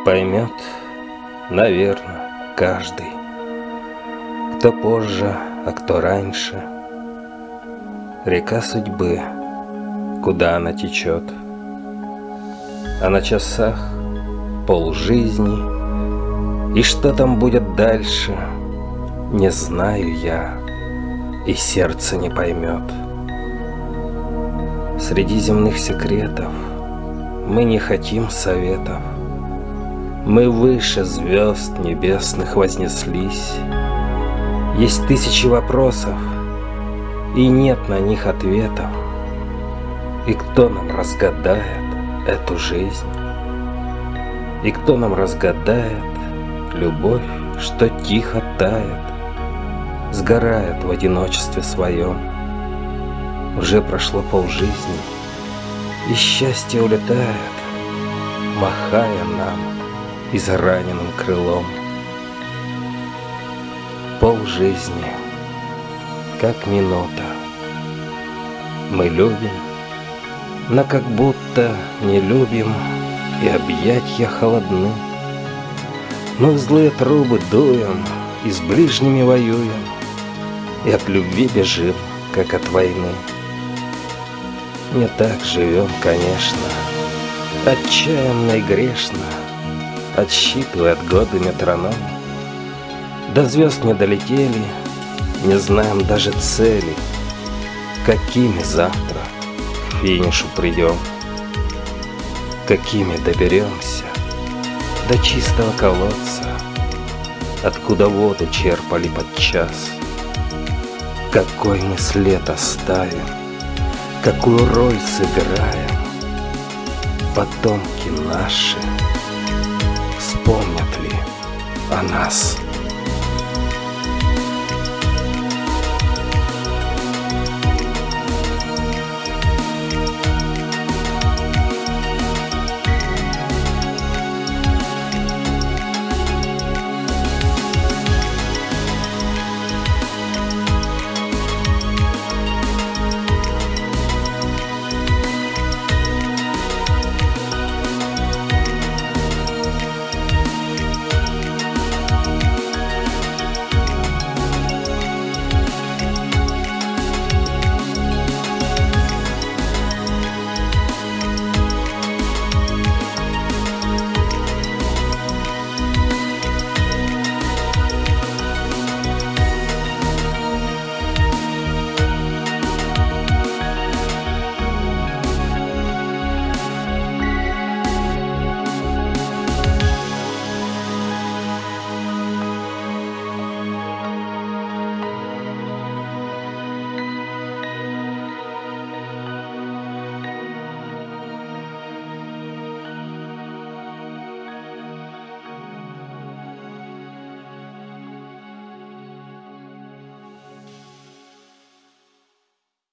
Поймет, наверно, каждый, кто позже, а кто раньше. Река судьбы, куда она течет, а на часах полжизни, и что там будет дальше, не знаю я, и сердце не поймет. Среди земных секретов мы не хотим советов. Мы выше звезд небесных вознеслись. Есть тысячи вопросов, и нет на них ответов. И кто нам разгадает эту жизнь? И кто нам разгадает любовь, что тихо тает, сгорает в одиночестве своем? Уже прошло полжизни, и счастье улетает, махая нам израненным крылом. Полжизни, как минута. Мы любим, но как будто не любим, и объятья холодны. Мы в злые трубы дуем, и с ближними воюем, и от любви бежим, как от войны. Не так живем, конечно, отчаянно и грешно, отсчитывая от года метроном. До звезд не долетели, не знаем даже цели, какими завтра к финишу придем, какими доберемся до чистого колодца, откуда воду черпали подчас. Какой мы след оставим, какую роль сыграем, потомки наши вспомнят ли о нас?